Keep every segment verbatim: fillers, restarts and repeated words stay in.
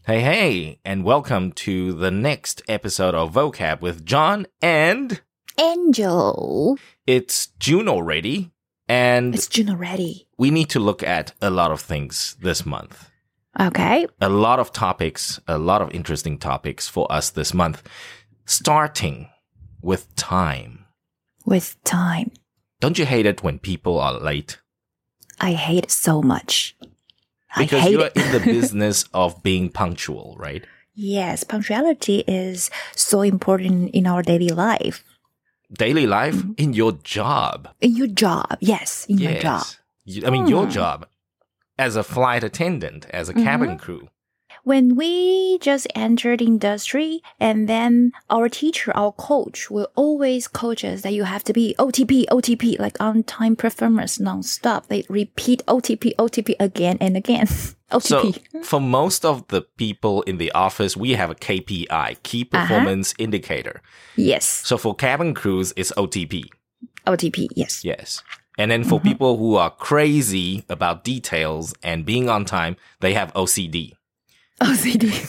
Hey, hey, and welcome to the next episode of Vocab with John and Angel. It's June already, and It's June already. we need to look at a lot of things this month. Okay. A lot of topics, a lot of interesting topics for us this month, starting with time. With time. Don't you hate it when people are late? I hate it so much. Because I hate you're it. in the business of being punctual, right? Yes, punctuality is so important in our daily life. Daily life, Mm-hmm. in your job. In your job. Yes, in your job. You- I mean, your Hmm. job as a flight attendant, as a Mhm. cabin crew. When we just entered industry and then our teacher, our coach will always coach us that you have to be O T P, O T P, like on-time performance non-stop. They repeat O T P, O T P again and again. O T P. So, for most of the people in the office, we have a K P I, Key Performance Indicator. Yes. So, for cabin crews, it's O T P. O T P, yes. Yes. And then for Mhm. people who are crazy about details and being on time, they have O C D. O C D.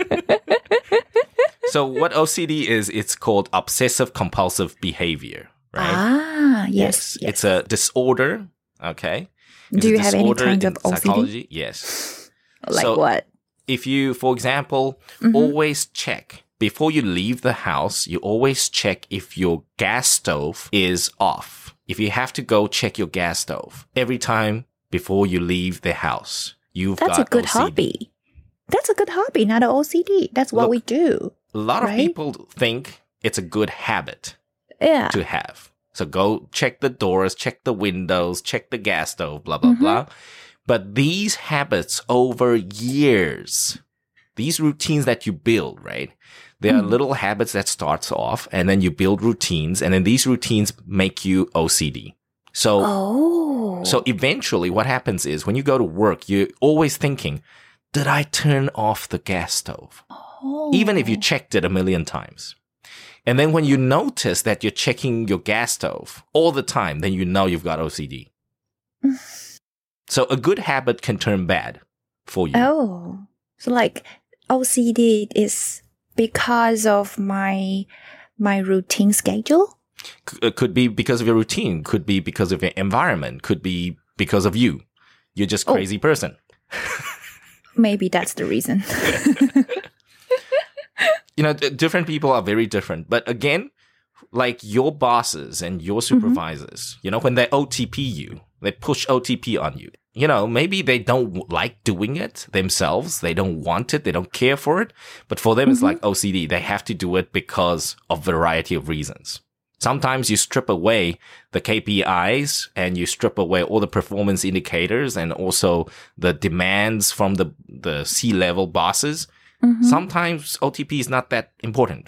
So, what O C D is, it's called obsessive compulsive behavior, right? Ah, yes, yes. It's a disorder, okay? It's Do a you have any disorder kinds in of O C D? psychology? Yes. Like So- what? If you, for example, Mhm. always check before you leave the house, you always check if your gas stove is off. If you have to go check your gas stove every time before you leave the house, you've That's got a good O C D. hobby. That's a good hobby, not an O C D. That's what Look, we do. A lot of right? people think it's a good habit Yeah. to have. So go check the doors, check the windows, check the gas stove, blah, blah, Mhm. blah. But these habits over years, these routines that you build, right? There are Mm. little habits that starts off and then you build routines and then these routines make you O C D. So, Oh. so eventually what happens is when you go to work, you're always thinking, did I turn off the gas stove? Oh. Even if you checked it a million times. And then when you notice that you're checking your gas stove all the time, then you know you've got O C D. So a good habit can turn bad for you. Oh. So like O C D is because of my my routine schedule? C- It could be because of your routine, could be because of your environment, could be because of you. You're just a Oh. crazy person. Maybe that's the reason. You know, d- different people are very different. But again, like your bosses and your Mm-hmm. supervisors, you know, when they O T P you, they push O T P on you. You know, maybe they don't w- like doing it themselves. They don't want it. They don't care for it. But for them, it's Mm-hmm. like O C D. They have to do it because of variety of reasons. Sometimes you strip away the K P Is and you strip away all the performance indicators and also the demands from the, the C-level bosses. Mhm. Sometimes O T P is not that important,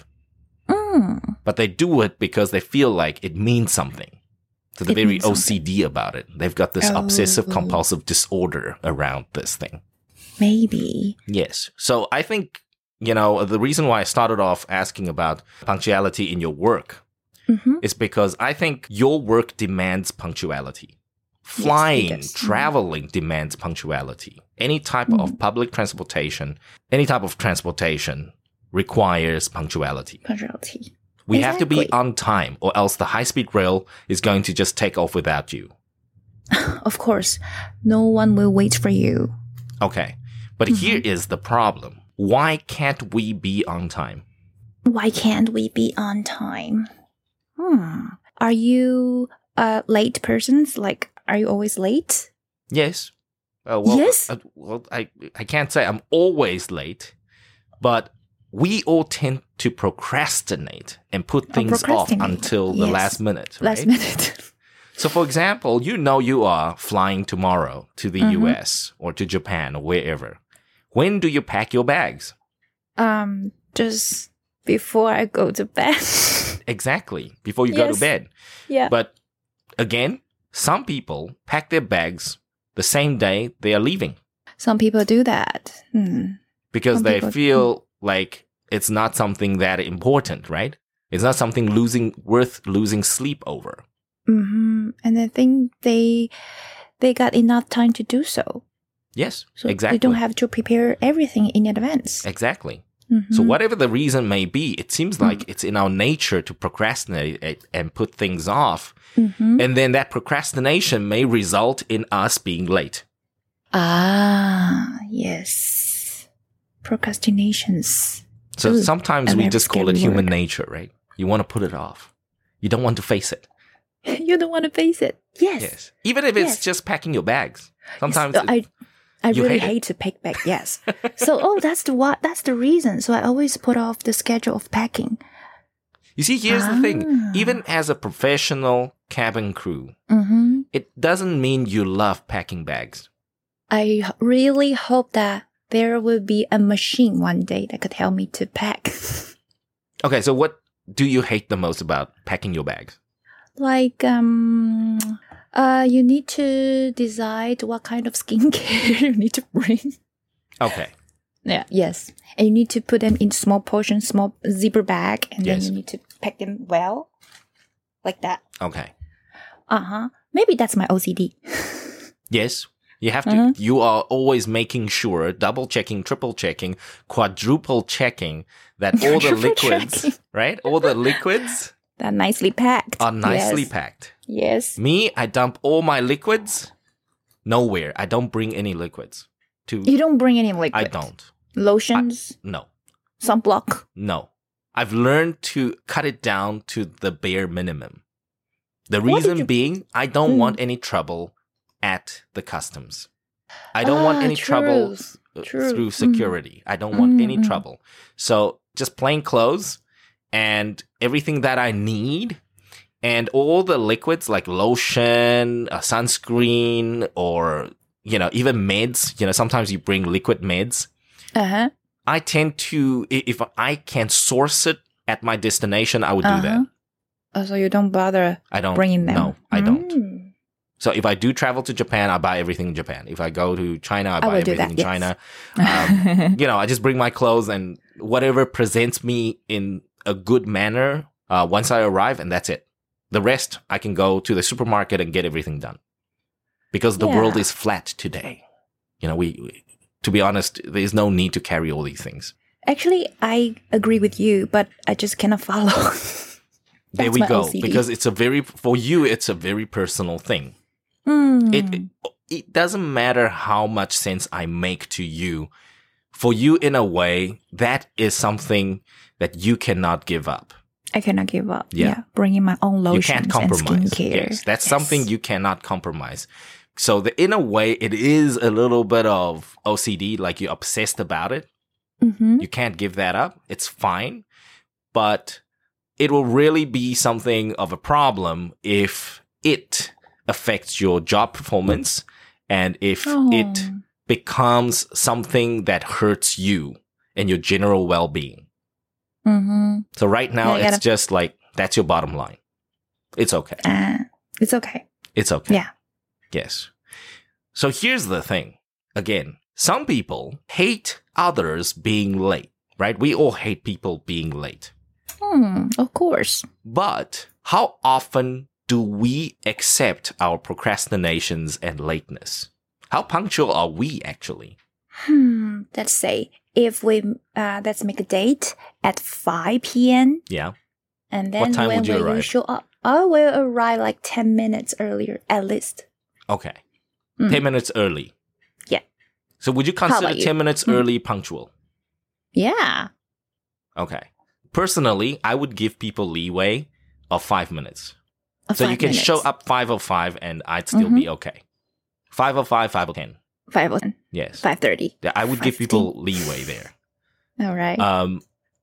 Mm. but they do it because they feel like it means something. So they're It very means O C D about it. They've got this Oh. obsessive compulsive disorder around this thing. Maybe. Yes. So I think, you know, the reason why I started off asking about punctuality in your work Mm-hmm. is because I think your work demands punctuality. Flying, does. Mhm. traveling demands punctuality. Any type Mm. of public transportation, any type of transportation requires punctuality. Punctuality. We have to be Exactly. on time or else the high-speed rail is going to just take off without you. Of course, no one will wait for you. Okay. But Mm-hmm. here is the problem. Why can't we be on time? Why can't we be on time? Hmm. Are you a late person? Like, are you always late? Yes. Uh, well, Yes? uh, well, I, I can't say I'm always late, but we all tend to procrastinate and put things off procrastinate. until the Yes. last minute, right? Last minute. So, for example, you know you are flying tomorrow to the Mhm. U S or to Japan or wherever. When do you pack your bags? um, just before I go to bed. Exactly, before you go to Yes. bed. Yeah. But again, some people pack their bags the same day they are leaving Some people do that. Hmm. because Some they people- feel like it's not something that important, right? It's not something losing worth losing sleep over. hmm And I think they they got enough time to do so. Yes, So exactly. you don't have to prepare everything in advance. Exactly. Mhm. So whatever the reason may be, it seems like Mm. it's in our nature to procrastinate it and put things off. Mhm. And then that procrastination may result in us being late. Ah, yes. Procrastinations. So Ooh, sometimes a we very just call it scary human word. nature, right? You want to put it off. You don't want to face it. You don't want to face it. Yes. Yes. Even if it's Yes. just packing your bags. Sometimes So it- I I you really hate it. hate to pack back. Yes. So oh, that's the what that's the reason. So I always put off the schedule of packing. you see, here's the thing. Ah. Even as a professional cabin crew, Mhm. it doesn't mean you love packing bags. I h- really hope that there will be a machine one day that could help me to pack. Okay, so what do you hate the most about packing your bags? Like um uh you need to decide what kind of skincare you need to bring. Okay. Yeah, yes. And you need to put them in small portions, small zipper bag, and then Yes. you need to pack them well. Like that. Okay. Uh-huh. Maybe that's my O C D. Yes. You have to, Mhm. you are always making sure, double checking, triple checking, quadruple checking that all the Triple liquids, checking. right? All the liquids They're nicely packed. are nicely Yes. packed. Yes. Me, I dump all my liquids nowhere. I don't bring any liquids to, You don't bring any liquid. I don't. Lotions, No, sunblock. no. I've learned to cut it down to the bare minimum. The What did reason you- being, I don't Mm. want any trouble at the customs. I don't want Ah, any trouble true. uh, True. through Mm. security. I don't want Mm, any mm. trouble. So just plain clothes and everything that I need and all the liquids like lotion, uh, sunscreen, or, you know, even meds. You know, sometimes you bring liquid meds. Uh-huh. I tend to, i- if I can source it at my destination, I would do that. Uh-huh. Oh, so you don't bother I don't. bringing them? No, I don't. Mm. So if I do travel to Japan, I buy everything in Japan. If I go to China, I I buy will do everything that, in yes. China. Um, you know, I just bring my clothes and whatever presents me in a good manner uh, once I arrive, and that's it. The rest, I can go to the supermarket and get everything done. Because the Yeah. world is flat today. You know, we, we, to be honest, there's no need to carry all these things. Actually, I agree with you, but I just cannot follow. There That's we my go. O C D. Because it's a very, for you, it's a very personal thing. Mm. It, it doesn't matter how much sense I make to you. For you, in a way, that is something that you cannot give up. I cannot give up. Yeah. Yeah. Bringing my own You lotions can't and compromise. skincare. Yes, that's Yes. something you cannot compromise. So the, in a way, it is a little bit of O C D, like you're obsessed about it. Mm-hmm. You can't give that up. It's fine. But it will really be something of a problem if it affects your job performance and if Oh. it becomes something that hurts you and your general well-being. Mm-hmm. So right now, Yeah, you it's gotta- just like, that's your bottom line. It's okay. Uh, it's okay. It's okay. Yeah. Yes. So here's the thing. Again, some people hate others being late, right? We all hate people being late. Hmm. Of course. But how often do we accept our procrastinations and lateness? How punctual are we actually? Hmm. Let's say if we uh, let's make a date at five p.m. Yeah. and then What time when would you will you arrive? show up? I will arrive like ten minutes earlier at least. Okay. Mm. ten minutes early. Yeah. So would you consider about you? ten minutes Mm. early punctual? Yeah. Okay. Personally, I would give people leeway of five minutes. Uh, So you five can minutes. show up five oh five and I'd still be okay. five oh five, five oh ten. Five or ten. Yes. Five thirty. Yeah, I would give people leeway there. All right. Um,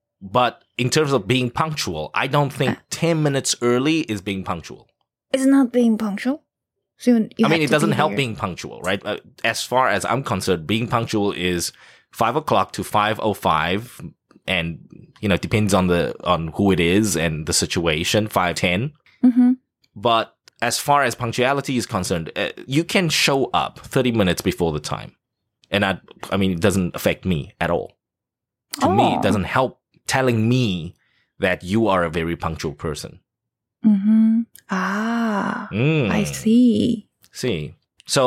but in terms of being punctual, I don't think Uh. ten minutes early is being punctual. It's not being punctual. So you, you I mean, have it to doesn't be help there. being punctual, right? Uh, as far as I'm concerned, being punctual is five o'clock to five oh five, and you know, it depends on the on who it is and the situation. Five ten, Mm-hmm. but as far as punctuality is concerned, uh, you can show up thirty minutes before the time, and I, I mean, it doesn't affect me at all. To me, Oh. it doesn't help telling me that you are a very punctual person. Mm-hmm. Ah, Mm. I see. See, so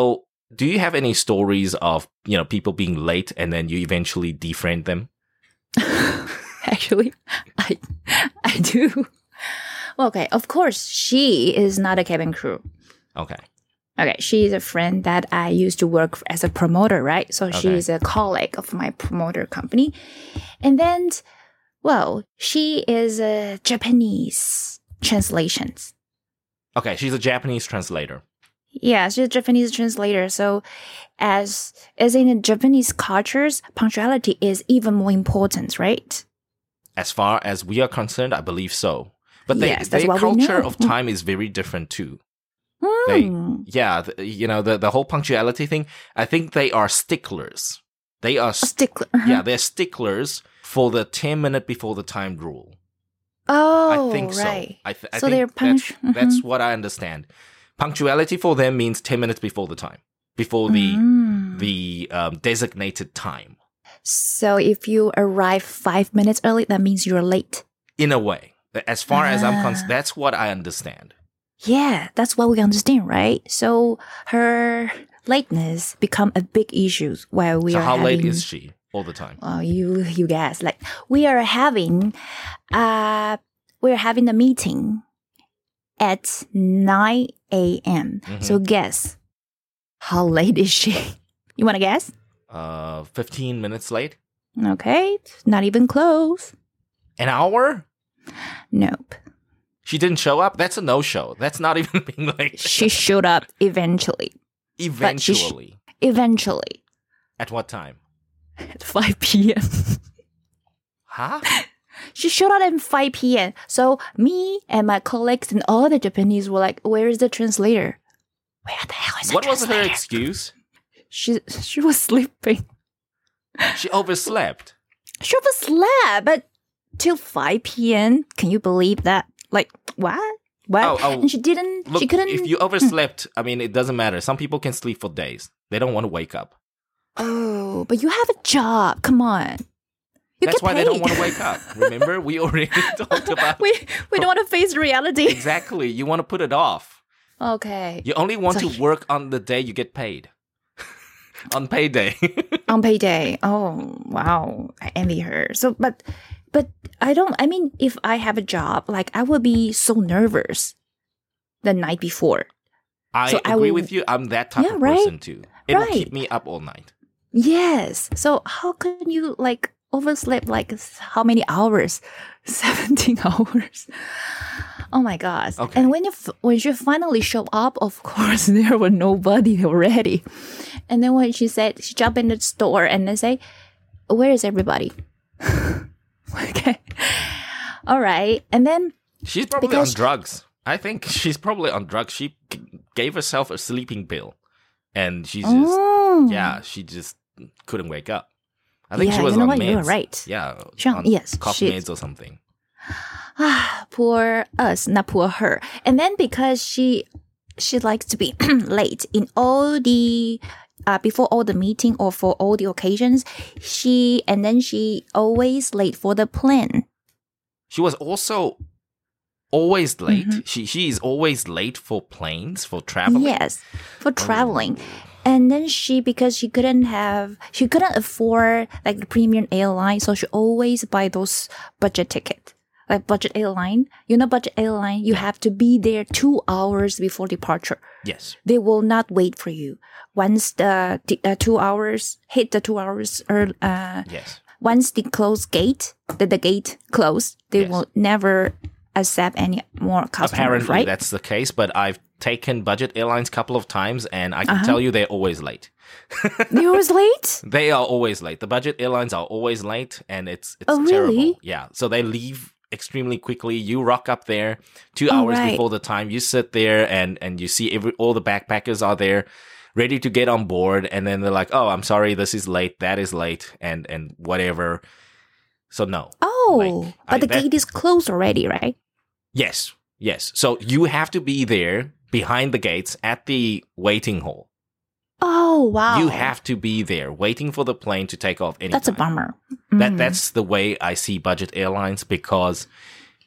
Do you have any stories of, you know, people being late and then you eventually defriend them? Actually, I I do. Okay, of course, she is not a cabin crew. Okay. Okay, she is a friend that I used to work as a promoter, right? So she Okay. is a colleague of my promoter company. And then, well, she is a Japanese translations. Okay, she's a Japanese translator. Yeah, she's a Japanese translator. So as as in the Japanese cultures, punctuality is even more important, right? As far as we are concerned, I believe so. But they, Yes, that's their what we culture know. of time is very different too. They, Hmm. yeah, th- you know, the, the whole punctuality thing, I think they are sticklers. They are, A st- stickler. uh-huh. yeah, they're sticklers for the ten minute before the time rule. Oh, I think right. so. I, th- I So think they're that's, punct- that's what I understand. Punctuality for them means ten minutes before the time, before the, Mm. the um, designated time, So if you arrive five minutes early, that means you're late. in a way. As far as I'm Ah. concerned, that's what I understand. Yeah, that's what we understand, right? So her lateness become a big issue while we So are how late having- is she all the time? Oh, you you guess like we are having, uh, we're having a meeting at nine a m. Mhm. So guess how late is she? You want to guess? Uh, fifteen minutes late? Okay, not even close. An hour? Nope. She didn't show up? That's a no-show. That's not even being late. She showed up eventually. Eventually. Eventually At what time? at five p m Huh? She showed up at five p m So me and my colleagues and all the Japanese were like, "Where is the translator? Where the hell is the What was her translator?" excuse? She she was sleeping. She overslept. She overslept, but till five p m Can you believe that? Like what? What? Oh, oh, and she didn't. Look, she couldn't. if you overslept, I mean, it doesn't matter. Some people can sleep for days. They don't want to wake up. Oh, but you have a job. Come on. You That's get why they don't paid. want to wake up. Remember? We already talked about we we don't want to face reality. Exactly. You want to put it off. Okay. You only want So- to work on the day you get paid. On payday. On payday. Oh wow, I envy her. So, but, but I don't. I mean, if I have a job, like I would be so nervous the night before. I So I agree will- with you. I'm that type Yeah, of right? person too. It will Right. keep me up all night. Yes. So how can you like oversleep like s- how many hours? Seventeen hours. Oh my gosh. Okay. And when you f- when she finally showed up, of course there were nobody already. And then when she said she jumped in the store and they say, "Where is everybody?" Okay. All right. And then She's probably Because- on drugs. I think she's probably on drugs. She g- gave herself a sleeping pill. And she's just, oh, yeah, she just couldn't wake up. I think Yeah, she was you know on what? meds. You're right. Yeah. She- on yes, cough she- meds or something. Ah, poor us, not poor her. And then because she she likes to be late in all the uh, before all the meeting or for all the occasions, she and then she always late for the plane. She was also always late. Mm-hmm. She she is always late for planes, for traveling. Yes, for traveling. And then she, because she couldn't have, she couldn't afford like the premium airline, so she always buy those budget ticket. Like budget airline, you know, budget airline, you have to be there two hours before departure. Yes. They will not wait for you. Once the, the uh, two hours hit the two hours, or uh, Yes. once the close gate, the, the gate closed, they Yes. will never accept any more customers. Apparently right? that's the case, but I've taken budget airlines a couple of times and I can Uh-huh. tell you they're always late. They always late. They are always late. The budget airlines are always late and it's it's Oh, terrible. really? Yeah. So they leave extremely quickly. You rock up there two Oh, hours right. before the time. You sit there and and you see every all the backpackers are there ready to get on board and then they're like, "Oh, I'm sorry, this is late. That is late." And and whatever. So no. Oh, Like, but I- the that- gate is closed already, right? Yes. Yes. So you have to be there behind the gates at the waiting hall. Oh, wow. You have to be there waiting for the plane to take off anytime. That's a bummer. That Mm. that's the way I see budget airlines because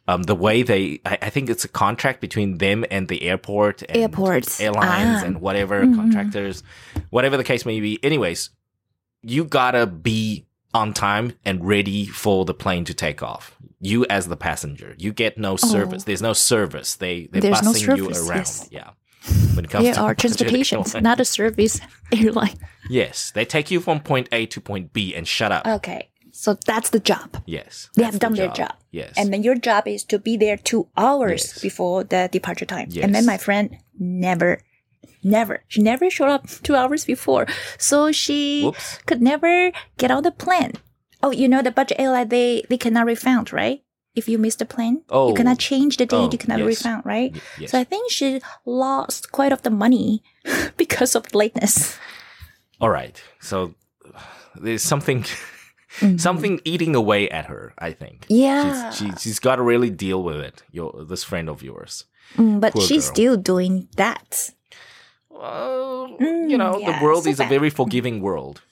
Um, the way they, I, I think it's a contract between them and the airport, and Airports. airlines, Ah. and whatever Mhm. contractors, whatever the case may be. Anyways, you gotta be on time and ready for the plane to take off. You as the passenger, you get no service. Oh. There's no service. They they're There's no bussing you service, around. yes. Yeah. When it comes They to are budget transportation, airline. not a service airline. Yes, they take you from point A to point B and shut up. Okay. So that's the job. Yes, They that's have the done their job. Yes, And then your job is to be there two hours Yes. before the departure time. Yes. And then my friend never, never, she never showed up two hours before. So she Whoops. could never get on the plane. Oh, you know, the budget airline, they, they cannot refund, right? If you miss the plane, Oh. you cannot change the date, Oh, you cannot yes. refund, right? Y- yes. So I think she lost quite of the money because of lateness. All right. So there's something Mm-hmm. something eating away at her, I think. Yeah. She's, she, she's got to really deal with it, your this friend of yours. Mm, but Poor she's girl. still doing that. Well, Mm, you know, yeah, the world so is a bad. very forgiving world.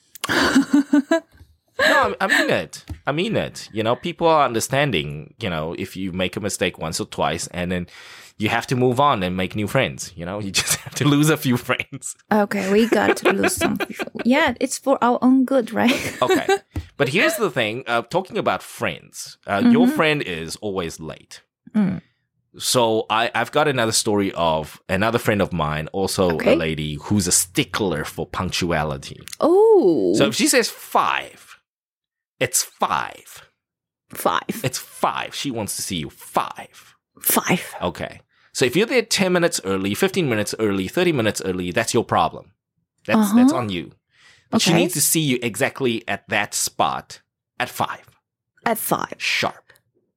No, I, I mean it. I mean it. You know, people are understanding, you know, if you make a mistake once or twice and then you have to move on and make new friends. You know, you just have to lose a few friends. Okay, we got to lose some people. Yeah, it's for our own good, right? Okay. But here's the thing, uh, talking about friends, uh, your friend is always late. Mm. So I, I've got another story of another friend of mine, also Okay. a lady who's a stickler for punctuality. Oh, So if she says five, it's five. five. It's five. She wants to see you five. Five. Okay. So if you're there ten minutes early, fifteen minutes early, thirty minutes early, that's your problem. That's Uh-huh. that's on you. But she Okay. needs to see you exactly at that spot at five. At five. Sharp.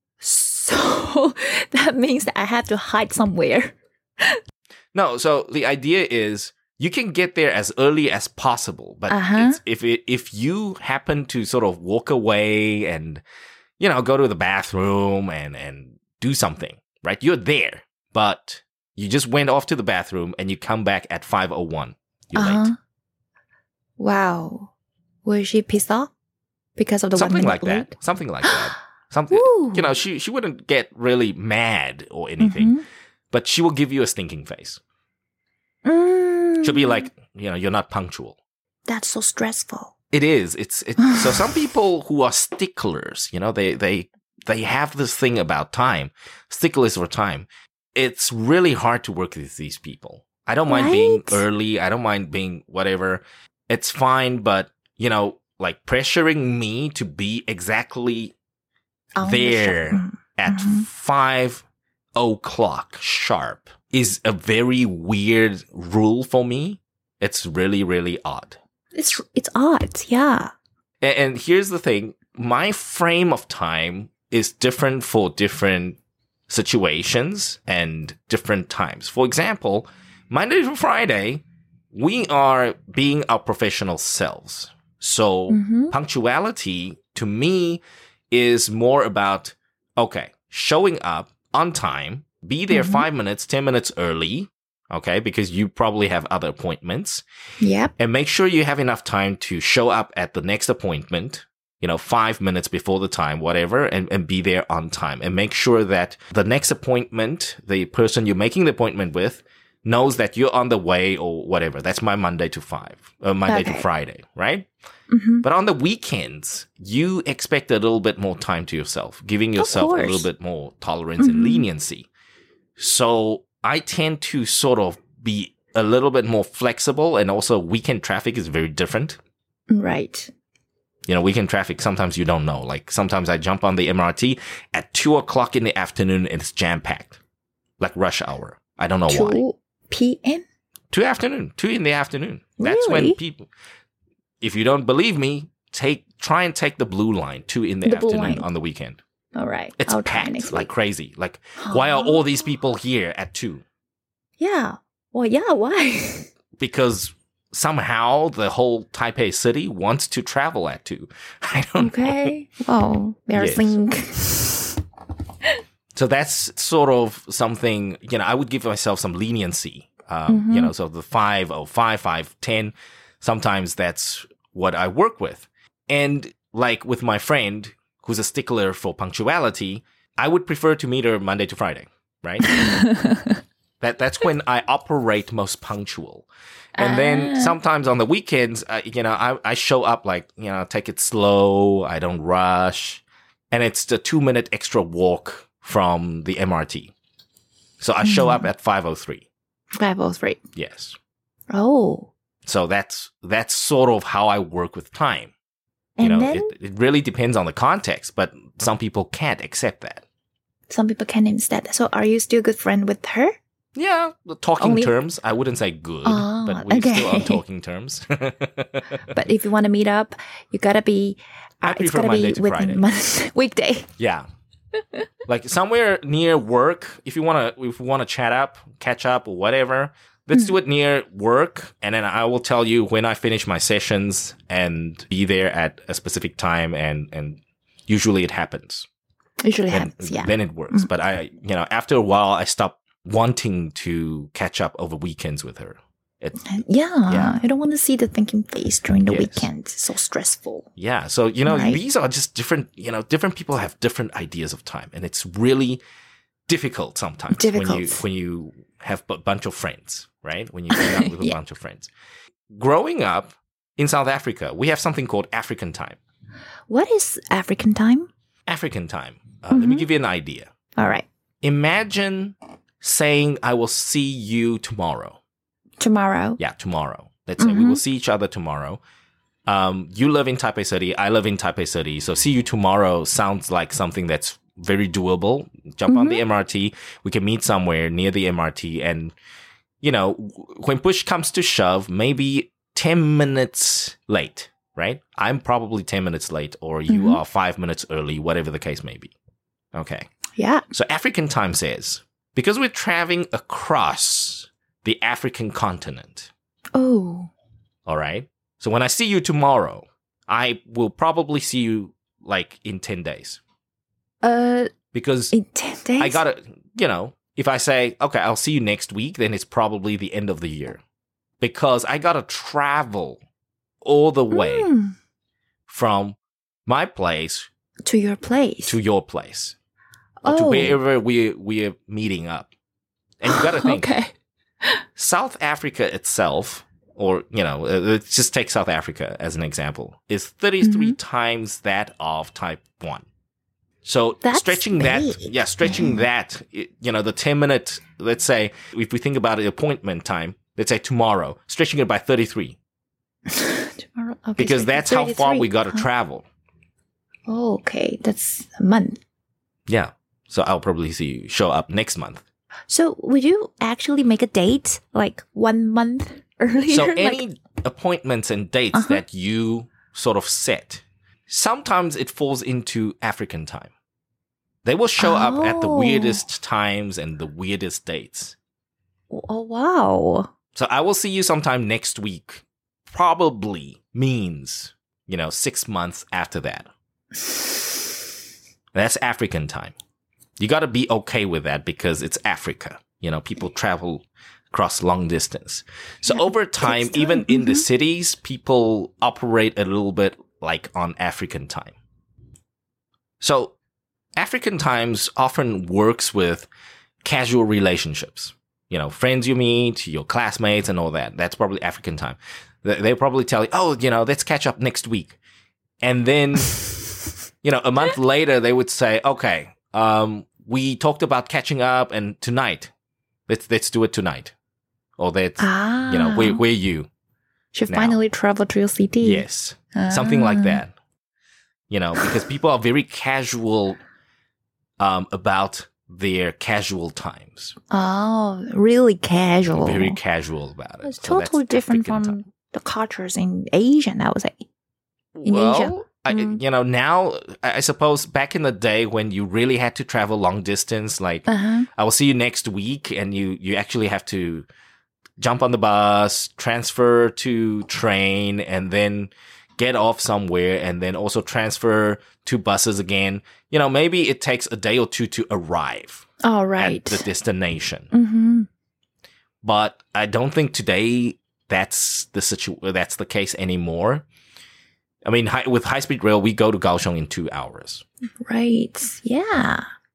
So that means that I have to hide somewhere. No, so the idea is you can get there as early as possible, but Uh-huh. it's, if it, if you happen to sort of walk away and you know go to the bathroom and and do something, right? You're there, but you just went off to the bathroom and you come back at five oh one. You're late. Uh-huh. Wow. Was she pissed off because of the Something one like minute that. Something like that. Something. Ooh. You know, she she wouldn't get really mad or anything, Mhm. but she will give you a stinking face. Mm. She'll be like, you know, you're not punctual. That's so stressful. It is. It's it's so some people who are sticklers, you know, they they they have this thing about time, sticklers for time. It's really hard to work with these people. I don't mind being Right? early. I don't mind being whatever. It's fine, but you know, like pressuring me to be exactly On the there shop. Mm. at Mhm. five o'clock sharp is a very weird rule for me. It's really, really odd. It's it's odd, yeah. And, and here's the thing. My frame of time is different for different situations and different times. For example, Monday to Friday, we are being our professional selves. So Mhm. punctuality to me is more about, okay, showing up on time, be there Mhm. five minutes, ten minutes early, okay, because you probably have other appointments, Yep. and make sure you have enough time to show up at the next appointment, you know, five minutes before the time, whatever, and, and be there on time. And make sure that the next appointment, the person you're making the appointment with, knows that you're on the way or whatever. That's my Monday to five, uh, Monday to Okay. Friday, right? Mhm. But on the weekends, you expect a little bit more time to yourself, giving yourself a course. little bit more tolerance and Mhm. leniency. So I tend to sort of be a little bit more flexible, and also weekend traffic is very different. Right. You know, weekend traffic, sometimes you don't know. Like sometimes I jump on the M R T at two o'clock in the afternoon and it's jam packed, like rush hour. I don't know why. two p.m. Two afternoon, two in the afternoon. That's when Really? people, if you don't believe me, take, try and take the blue line, two in the, The blue afternoon line. on the weekend. All right. It's I'll try packed next like week. crazy. Like, why are all these people here at two? Yeah. Well, yeah. Why? Because somehow the whole Taipei city wants to travel at two. I don't know. Okay. Oh, embarrassing. So that's sort of something, you know, I would give myself some leniency. Um, Mhm. You know, so the five oh five, five ten, sometimes that's what I work with. And like with my friend who's a stickler for punctuality, I would prefer to meet her Monday to Friday, right? that That's when I operate most punctual. And then sometimes on the weekends, uh, you know, I, I show up like, you know, take it slow. I don't rush. And it's the two minute extra walk from the M R T. So I show mm. up at five oh three. five oh three. Yes. Oh. So that's, that's sort of how I work with time. You and know, then, it, it really depends on the context, but some people can't accept that. Some people can't accept that. So are you still a good friend with her? Yeah, talking Only... terms. I wouldn't say good, oh, but we're okay. still on talking terms. But if you want to meet up, you gotta be. Uh, I prefer Monday to Friday. Month, weekday. Yeah, like somewhere near work. If you wanna, if you wanna chat up, catch up, or whatever, let's mm. do it near work, and then I will tell you when I finish my sessions and be there at a specific time, and and usually it happens. Usually then, happens. Yeah. Then it works. Mm. But I, you know, after a while, I stop wanting to catch up over weekends with her. It, yeah, yeah, I don't want to see the thinking face during the yes. weekend. It's so stressful. Yeah, so, you know, right? These are just different, you know, different people have different ideas of time. And it's really difficult sometimes difficult. when you when you have a bunch of friends, right? When you hang out with a yeah. bunch of friends. Growing up in South Africa, we have something called African time. What is African time? African time. Uh, mm-hmm. Let me give you an idea. All right. Imagine saying, I will see you tomorrow. Tomorrow? Yeah, tomorrow. Let's mm-hmm. say we will see each other tomorrow. Um, you live in Taipei City. I live in Taipei City. So see you tomorrow sounds like something that's very doable. Jump mm-hmm. on the M R T. We can meet somewhere near the M R T. And, you know, when push comes to shove, maybe ten minutes late, right? I'm probably ten minutes late, or you mm-hmm. are five minutes early, whatever the case may be. Okay. Yeah. So African time says, because we're traveling across the African continent. Oh. All right. So when I see you tomorrow, I will probably see you like in ten days. Uh, because in ten days? I gotta, you know, if I say, okay, I'll see you next week, then it's probably the end of the year. Because I gotta travel all the way mm. from my place to your place. To your place. Oh. To wherever we, we're meeting up. And you gotta think. Okay. South Africa itself, or, you know, let's just take South Africa as an example, is thirty-three mm-hmm. times that of Taiwan. So That's stretching big. that, yeah, stretching that, you know, the ten minute, let's say, if we think about the appointment time, let's say tomorrow, stretching it by thirty-three. Tomorrow, okay, because so that's how far we got to huh? travel. Oh, okay. That's a month. Yeah. So I'll probably see you show up next month. So would you actually make a date like one month earlier? So like... any appointments and dates uh-huh. that you sort of set, sometimes it falls into African time. They will show oh. up at the weirdest times and the weirdest dates. Oh, wow. So I will see you sometime next week. Probably means, you know, six months after that. That's African time. You got to be okay with that because it's Africa. You know, people travel across long distance. So yeah, over time, time, even mm-hmm. in the cities, people operate a little bit like on African time. So African times often works with casual relationships. You know, friends you meet, your classmates and all that. That's probably African time. They'll probably tell you, oh, you know, let's catch up next week. And then, you know, a month later, they would say, okay, um, we talked about catching up and tonight, let's, let's do it tonight. Or that's, ah. you know, where, where you? Should finally travel to your city. Yes. Ah. Something like that. You know, because people are very casual, um, about their casual times. Oh, really casual. Very casual about it. It's so totally different African from time. The cultures in Asia, I would say. In well, Asia. I, mm. you know, now, I suppose back in the day when you really had to travel long distance, like, uh-huh. I will see you next week, and you, you actually have to jump on the bus, transfer to train, and then get off somewhere, and then also transfer to buses again. You know, maybe it takes a day or two to arrive oh, right. at the destination. Mm-hmm. But I don't think today that's the situ- that's the case anymore. I mean, hi- with high-speed rail, we go to Kaohsiung in two hours. Right. Yeah.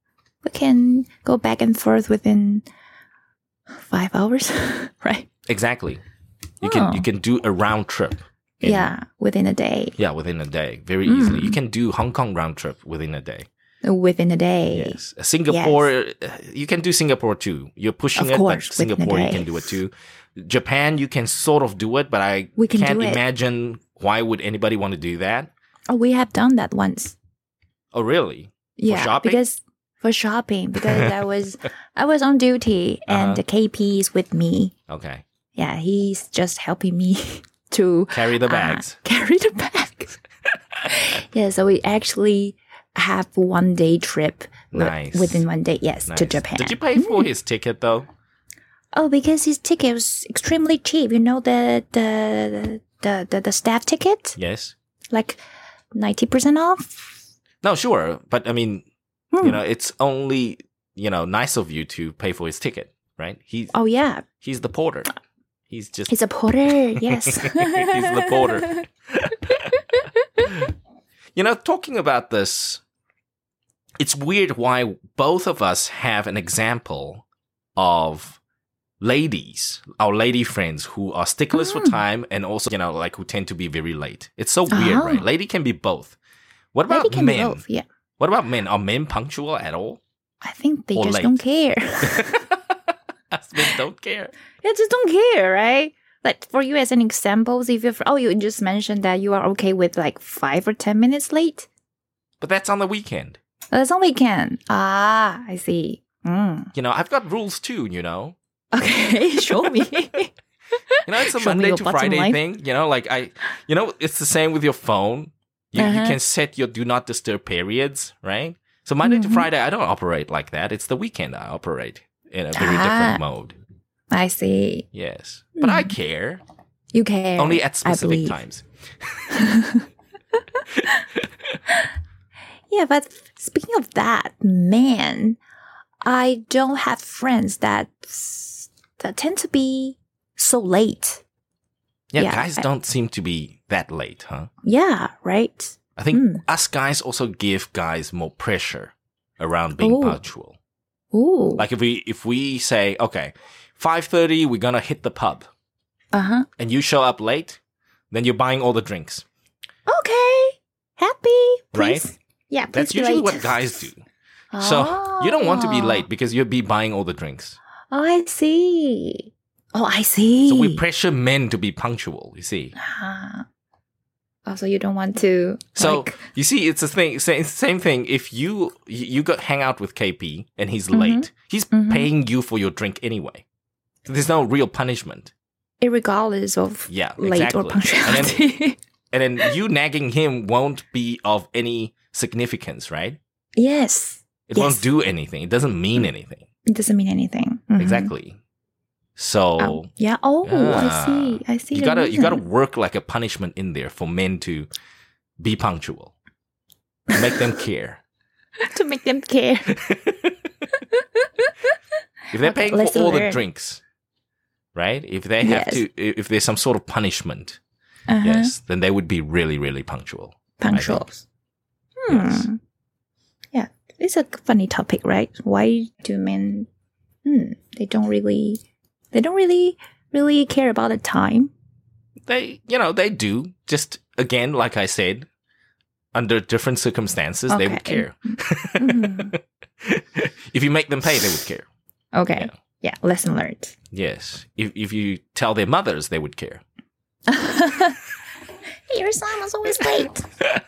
we can go back and forth within five hours, right? Exactly. You Oh. can you can do a round trip. in- Yeah, within a day. Yeah, within a day. Very Mm. easily. You can do Hong Kong round trip within a day. Within a day. Yes. Singapore, uh, you can do Singapore too. You're pushing Of it, course, but within a Singapore you day. can do it too. Japan, you can sort of do it, but I We can can't do it. imagine why would anybody want to do that. Oh, we have done that once. Oh, really? Yeah, shopping? because for shopping, because I was I was on duty and Uh-huh. the K P is with me. Okay. Yeah, he's just helping me to Carry the uh, bags. carry the bags. Yeah, so we actually have one day trip wi- Nice. within one day. Yes, Nice. to Japan. Did you pay for his ticket though? Oh, because his ticket was extremely cheap. You know the the the the, the staff ticket, Yes. like ninety percent off. No, sure. But I mean, Hmm. you know, it's only, you know, nice of you to pay for his ticket, right? He's Oh yeah, he's the porter. He's just he's a porter. Yes, He's the porter. You know, talking about this, it's weird why both of us have an example of ladies, our lady friends who are sticklers for Mm. time and also, you know, like who tend to be very late. It's so weird, Oh. right? Lady can be both. What about Lady can be men? both. Yeah, What about men? Are men punctual at all? I think they Or just late. don't care. Us men don't care. They just don't care, right? Like for you as an example, if you oh you just mentioned that you are okay with like five or ten minutes late. But that's on the weekend. That's on weekend. Ah, I see. Mm. You know, I've got rules too, you know. Okay, show me. You know, it's a Show me Monday your to bottom Friday line. thing. You know, like I, you know, it's the same with your phone. You, you Uh-huh. can set your do not disturb periods, right? So Monday to Mhm. Friday, I don't operate like that. It's the weekend I operate in a very Ah. different mode. I see. Yes. But I Mm. care. You care. Only at I specific believe. times. Yeah, but speaking of that, man, I don't have friends that that tend to be so late. Yeah, Yeah, guys I- don't seem to be that late, huh? Yeah, right. I think Mm. us guys also give guys more pressure around being Oh. punctual. Ooh. Like if we if we say, okay, five thirty, we're gonna hit the pub, uh huh. and you show up late, then you're buying all the drinks. Okay. Happy. Right? Please. Yeah, please That's be usually late. what guys do. So you don't want to be Oh. late because you'll be buying all the drinks. Oh, I see. Oh, I see. So we pressure men to be punctual, you see. Ah. Oh, so you don't want to. So like, you see, it's a thing. Same, same thing. If you you go hang out with K P and he's Mhm. late, he's Mhm. paying you for your drink anyway. So there's no real punishment. irregardless of Yeah, late exactly. or punctuality. And then you nagging him won't be of any significance, right? Yes. It Yes. won't do anything. It doesn't mean anything. It doesn't mean anything. Mhm. Exactly. So Oh, yeah. Oh, I Yeah. see. I see. you the gotta you gotta reason. work like a punishment in there for men to be punctual, to make them care. to make them care. If they're Okay, paying lesson for all the learned. drinks, right? If they have Yes. to, if there's some sort of punishment, Uh-huh. yes, then they would be really, really punctual. Punctual. Hmm. Yes. Yeah, it's a funny topic, right? Why do men? Hmm, they don't really, they don't really, really care about the time. They, you know, they do. Just again, like I said, under different circumstances, they would Okay. care. Mhm. If you make them pay, they would care. Okay. Yeah. Yeah. Lesson learned. Yes. If if you tell their mothers, they would care. Hey, your son was always late.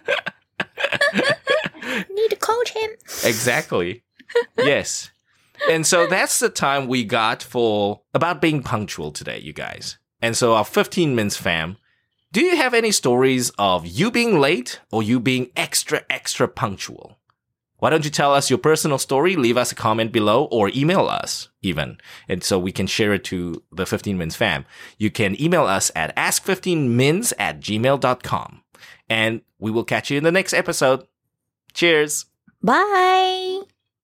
Need to coach him. Exactly. Yes. And so that's the time we got for about being punctual today, you guys. And so our fifteen minutes fam, do you have any stories of you being late or you being extra, extra punctual? Why don't you tell us your personal story, leave us a comment below, or email us even. And so we can share it to the fifteen minutes fam. You can email us at ask fifteen mins at gmail dot com. And we will catch you in the next episode. Cheers. Bye.